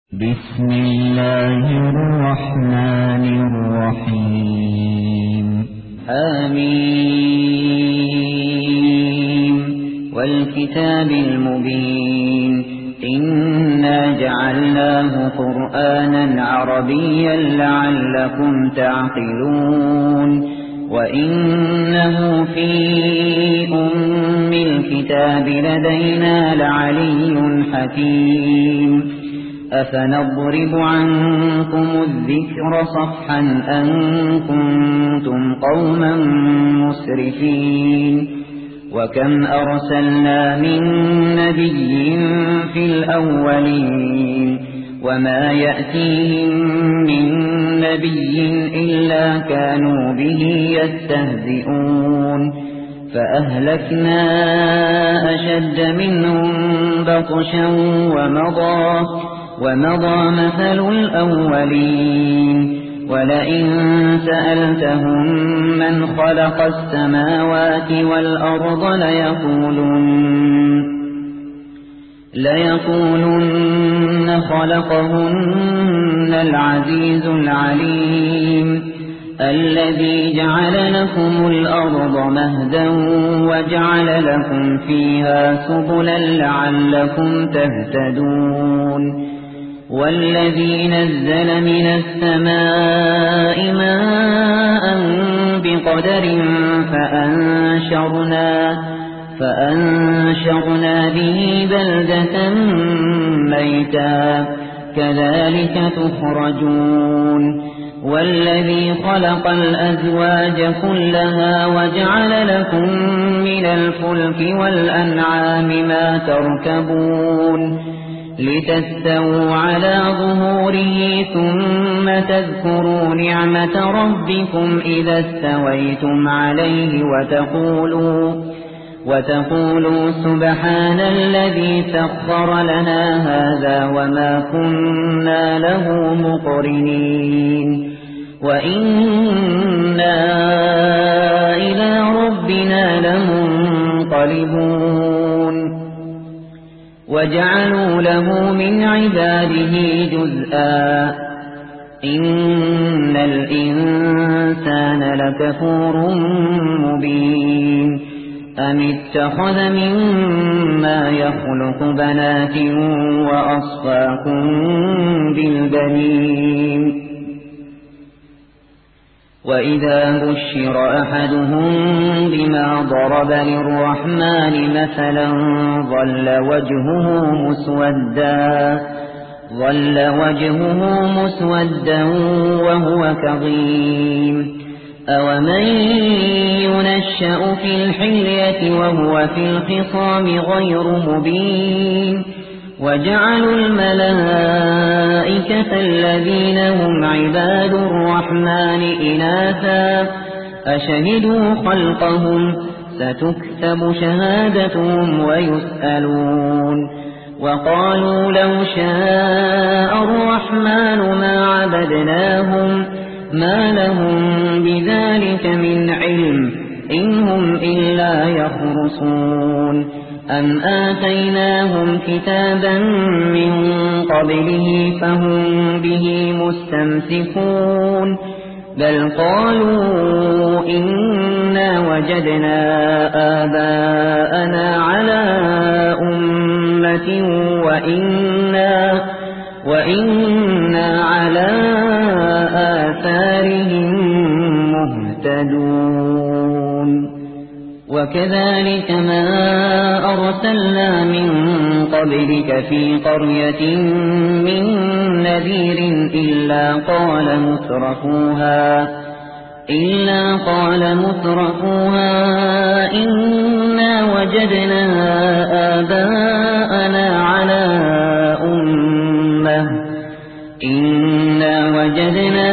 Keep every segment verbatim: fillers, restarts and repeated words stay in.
بسم الله الرحمن الرحيم آمين والكتاب المبين إنا جعلناه قرآنا عربيا لعلكم تعقلون وإنه في أم الكتاب لدينا لعلي حكيم أفنضرب عنكم الذكر صفحا أن كنتم قوما مسرفين وكم أرسلنا من نبي في الأولين وما يأتيهم من نبي إلا كانوا به يستهزئون فأهلكنا أشد منهم بطشا ومضى ومضى مثل الأولين ولئن سألتهم من خلق السماوات والأرض ليقولن ليقولن خلقهن العزيز العليم الذي جعل لكم الأرض مهدا وجعل لكم فيها سبلا لعلكم تهتدون والذي نزل من السماء ماء بقدر فأنشرنا فأنشرنا به بلدة ميتا كذلك تخرجون والذي خلق الأزواج كلها وجعل لكم من الفلك والأنعام ما تركبون لتستووا على ظهوره ثم تذكروا نعمة ربكم إذا استويتم عليه وتقولوا وتقولوا سبحان الذي سخر لنا هذا وما كنا له مقرنين وإنا إلى ربنا لمنقلبون وجعلوا له من عباده جزءا إن الإنسان لكفور مبين أم اتخذ مما يخلق بنات وأصفاكم بالبنين وإذا بشر أحدهم بما ضرب للرحمن مثلا ظل وجهه مسودا ظل وجهه مسودا وهو كظيم أومن ينشأ في الحلية وهو في الخصام غير مبين وجعلوا الملائكة الذين هم عباد الرحمن إناثا أشهدوا خلقهم ستكتب شهادتهم ويسألون وقالوا لو شاء الرحمن ما عبدناهم ما لهم بذلك من علم إن هم إلا يخرصون أم آتيناهم كتابا من قبله فهم به مستمسكون بل قالوا إنا وجدنا آباءنا على أمة وإنا, وإنا على آثارهم مهتدون وكذلك ما أرسلنا من قبلك في قرية من نذير إلا قال مترفوها إلا قال مترفوها إنا وجدنا آباءنا على أمة إنا وجدنا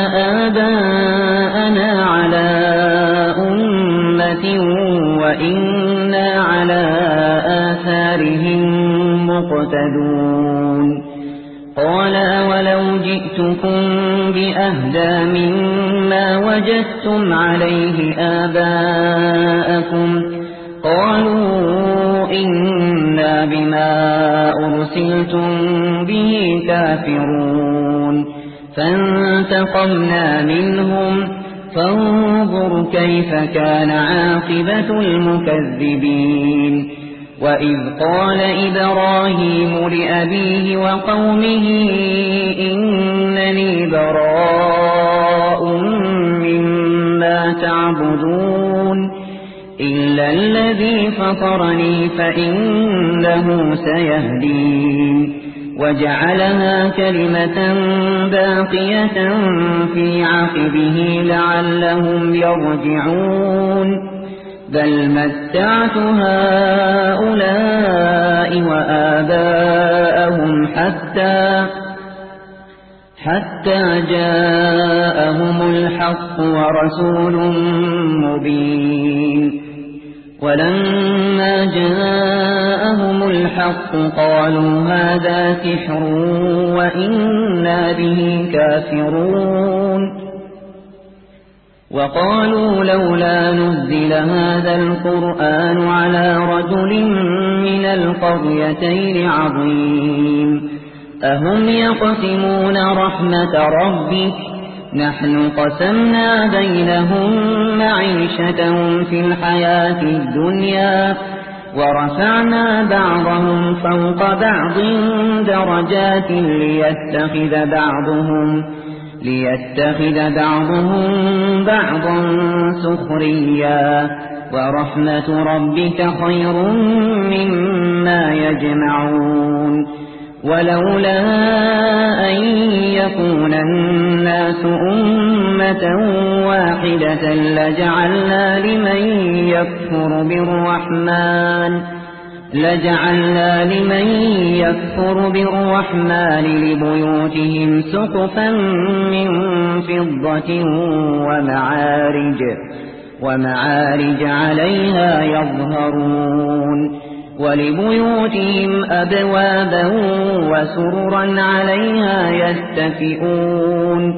آباءنا على أمة وإنا على آثارهم مقتدون قال أولو جئتكم بأهدى مما وجدتم عليه آباءكم قالوا إنا إنا بما أرسلتم به كافرون فانتقمنا منهم فانظر كيف كان عاقبة المكذبين وإذ قال إبراهيم لأبيه وقومه إنني براء مما تعبدون إلا الذي فطرني فإنه سيهدين وجعلها كلمة باقية في عقبه لعلهم يرجعون بل متعت هؤلاء وآباءهم حتى حتى جاءهم الحق ورسول مبين ولما جاءهم الحق قالوا هذا سحر وإنا به كافرون وقالوا لولا نزل هذا القرآن على رجل من القريتين عظيم أهم يقسمون رحمة ربك نحن قسمنا بينهم معيشتهم في الحياة الدنيا ورفعنا بعضهم فوق بعض درجات ليتخذ بعضهم ليتخذ بعضهم بعضا سخريا ورحمة ربك خير مما يجمعون ولولا أن يكون الناس أمة واحدة لجعلنا لمن يكفر بالرحمن لجعلنا لمن يكفر بالرحمن لبيوتهم سقفا من فضة ومعارج ومعارج عليها يظهرون ولبيوتهم أبوابا وسررا عليها يتكئون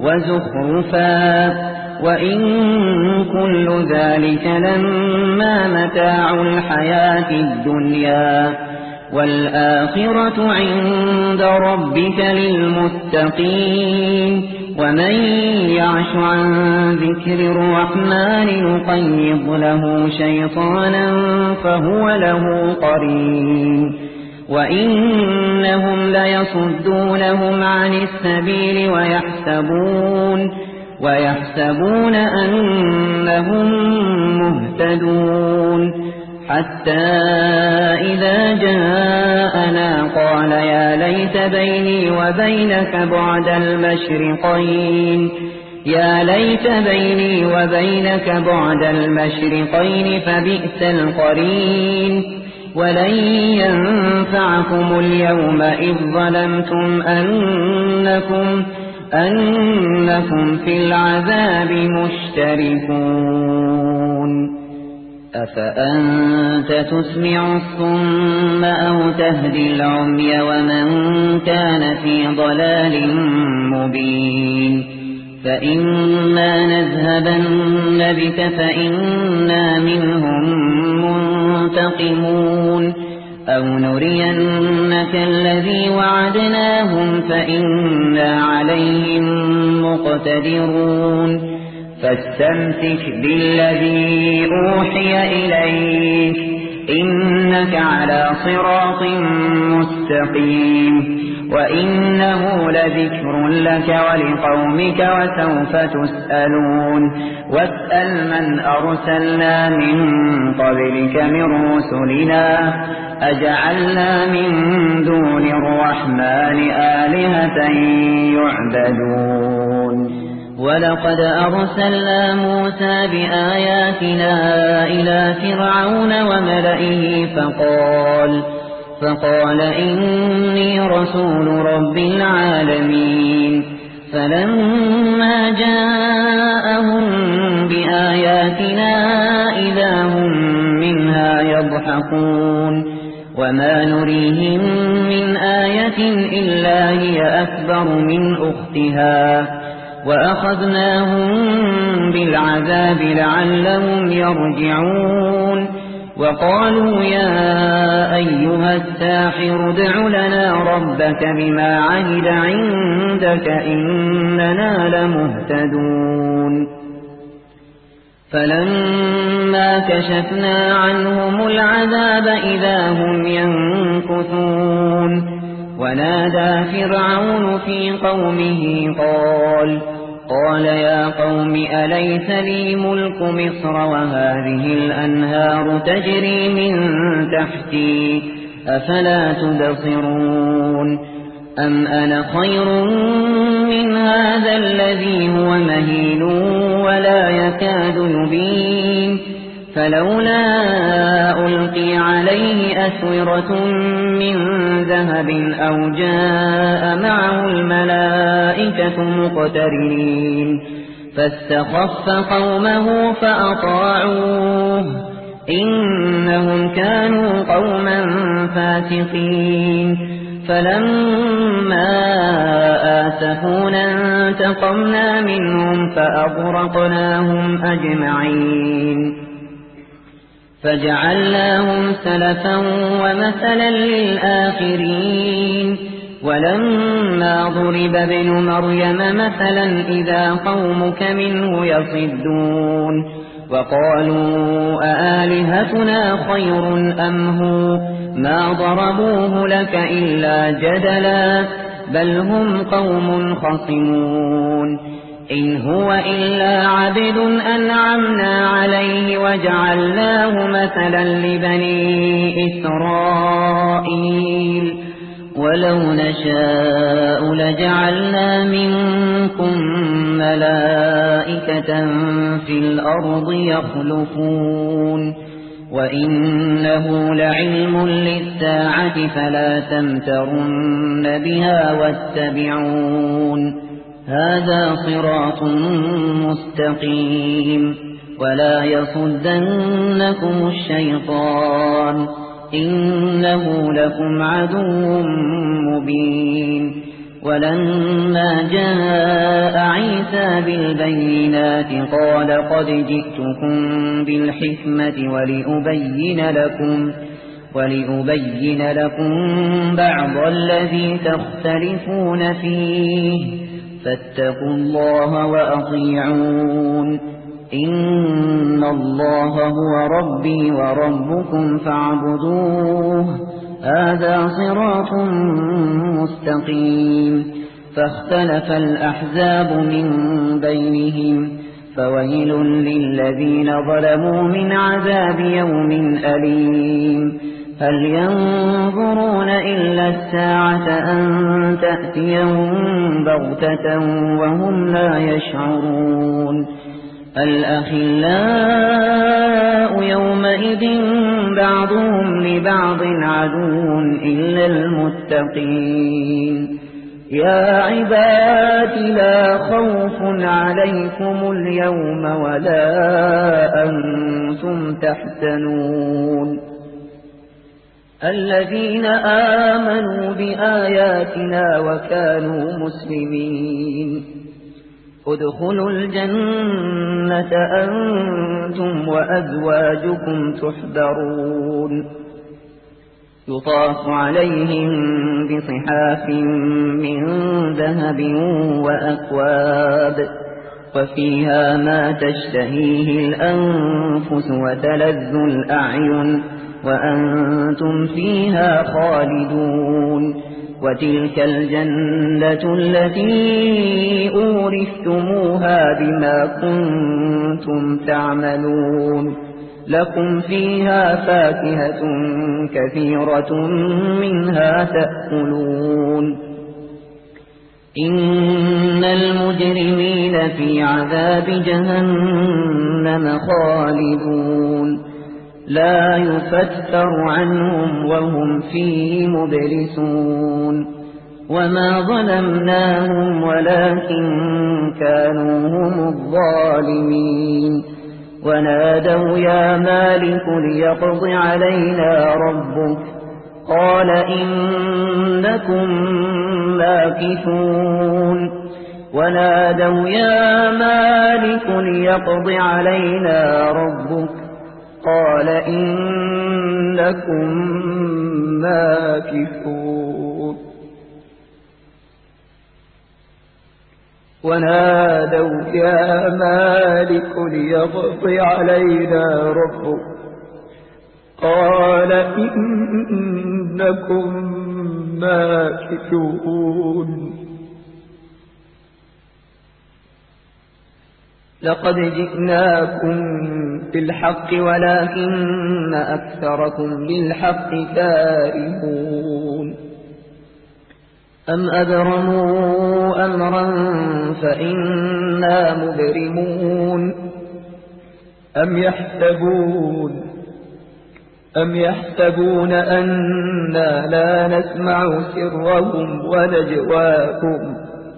وزخرفا وإن كل ذلك لما متاع الحياة الدنيا والآخرة عند ربك للمتقين ومن يعش عن ذكر الرحمن نقيض له شيطانا فهو له قرين وإنهم ليصدونهم عن السبيل ويحسبون ويحسبون أنهم مهتدون حتى إذا جاءنا قال يا ليت بيني وبينك بعد المشرقين يا ليت بيني وبينك بعد المشرقين فبئس القرين ولن ينفعكم اليوم إذ ظلمتم أنكم أنكم في العذاب مشتركون أفأنت تسمع الصم أو تهدي العمي ومن كان في ضلال مبين فإما نذهبن بك فإنا منهم منتقمون أو نرينك الذي وعدناهم فإنا عليهم مقتدرون فاستمسك بالذي أوحي إليك إنك على صراط مستقيم وإنه لذكر لك ولقومك وسوف تسألون واسأل من أرسلنا من قبلك من رسلنا أجعلنا من دون الرحمن آلهة يعبدون ولقد أرسلنا موسى بآياتنا إلى فرعون وملئه فقال فقال إني رسول رب العالمين فلما جاءهم بآياتنا إذا هم منها يضحكون وما نريهم من آية إلا هي أكبر من أختها وأخذناهم بالعذاب لعلهم يرجعون وقالوا يا أيها الساحر ادع لنا ربك بما عهد عندك إننا لمهتدون فلما كشفنا عنهم العذاب إذا هم ينكثون ونادى فرعون في قومه قال قال يا قوم أليس لي ملك مصر وهذه الأنهار تجري من تحتي أفلا تبصرون أم أنا خير من هذا الذي هو مهين ولا يكاد يبين فلولا ألقي عليه أسورة من ذهب أو جاء معه الملائكة مقترنين فاستخف قومه فأطاعوه إنهم كانوا قوما فاسقين فلما آسفونا انتقمنا منهم فأغرقناهم أجمعين فجعلناهم سلفا ومثلا للآخرين ولما ضرب ابن مريم مثلا إذا قومك منه يصدون وقالوا أآلهتنا خير أم هو ما ضربوه لك إلا جدلا بل هم قوم خصمون إن هو إلا عبد أنعمنا عليه وجعلناه مثلا لبني إسرائيل ولو نشاء لجعلنا منكم ملائكة في الأرض يخلفون وإنه لعلم للساعة فلا تمترن بها واتبعون هذا صراط مستقيم ولا يصدنكم الشيطان إنه لكم عدو مبين ولما جاء عيسى بالبينات قال قد جئتكم بالحكمة ولأبين لكم ولأبين لكم بعض الذي تختلفون فيه فاتقوا الله وأطيعون إن الله هو ربي وربكم فاعبدوه هذا صراط مستقيم فاختلف الأحزاب من بينهم فويل للذين ظلموا من عذاب يوم أليم هل ينظرون إلا الساعة أن تأتيهم بغتة وهم لا يشعرون الأخلاء يومئذ بعضهم لبعض عدو إلا المتقين يا عباد لا خوف عليكم اليوم ولا أنتم تحزنون الذين آمنوا بآياتنا وكانوا مسلمين ادخلوا الجنة أنتم وأزواجكم تحبرون يطاف عليهم بصحاف من ذهب وأكواب وفيها ما تشتهيه الأنفس وتلذ الأعين وأنتم فيها خالدون وتلك الجنة التي أورثتموها بما كنتم تعملون لكم فيها فاكهة كثيرة منها تأكلون إن المجرمين في عذاب جهنم خالدون لا يفتر عنهم وهم فيه مبلسون وما ظلمناهم ولكن كانوا هم الظالمين ونادوا يا مالك ليقض علينا ربك قال إنكم ماكثون ونادوا يا مالك ليقض علينا ربك قال إنكم ماكثون ونادوا يا مالك ليقض علينا ربك قال إنكم ماكثون لقد جئناكم بالحق ولكن أكثركم للحق كارهون أم أبرموا أمرا فإنا مبرمون أم يحسبون أم يحسبون أنا لا نسمع سرهم ونجواهم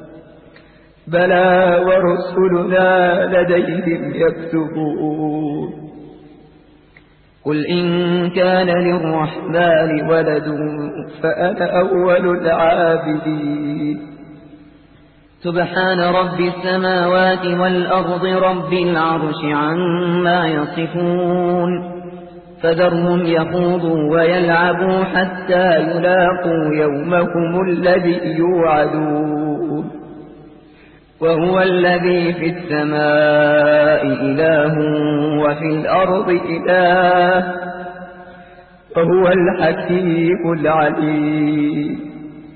بلى ورسلنا لديهم يكتبون قل إن كان للرحمن ولد فأنا أول العابدين سبحان رب السماوات والأرض رب العرش عما يصفون فذرهم يخوضوا ويلعبوا حتى يلاقوا يومهم الذي يوعدون وهو الذي في السماء إله وفي الأرض إله وهو الحكيم العليم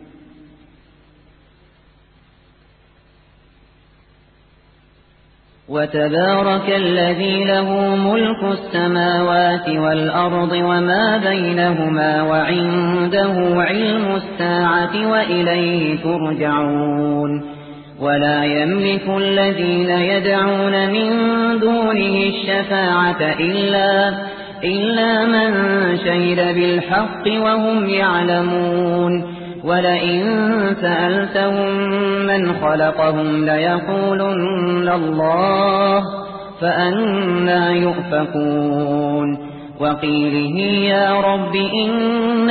وتبارك الذي له ملك السماوات والأرض وما بينهما وعنده علم الساعة وإليه ترجعون ولا يملك الذين يدعون من دونه الشفاعة إلا, إلا من شهد بالحق وهم يعلمون ولئن سألتهم من خلقهم ليقولن الله فأنى يؤفكون وقيله يا رب إن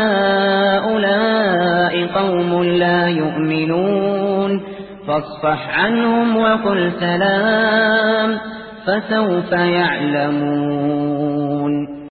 هؤلاء قوم لا يؤمنون فاصفح عنهم وقل سلام فسوف يعلمون